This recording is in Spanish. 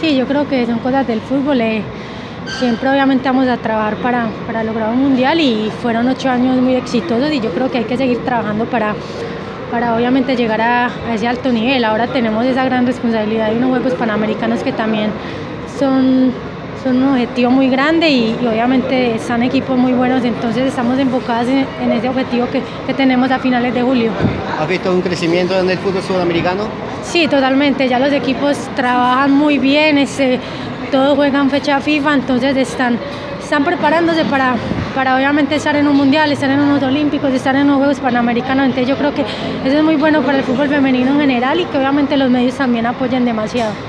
Sí, yo creo que son cosas del fútbol. Siempre obviamente vamos a trabajar para lograr un mundial y fueron 8 años muy exitosos y yo creo que hay que seguir trabajando para obviamente llegar a ese alto nivel. Ahora tenemos esa gran responsabilidad de unos Juegos Panamericanos que también son un objetivo muy grande y obviamente están equipos muy buenos, entonces estamos enfocados en ese objetivo que tenemos a finales de julio. ¿Has visto un crecimiento en el fútbol sudamericano? Sí, totalmente, ya los equipos trabajan muy bien, todos juegan fecha FIFA, entonces están preparándose para obviamente estar en un mundial, estar en unos olímpicos, estar en unos Juegos Panamericanos, entonces yo creo que eso es muy bueno para el fútbol femenino en general y que obviamente los medios también apoyen demasiado.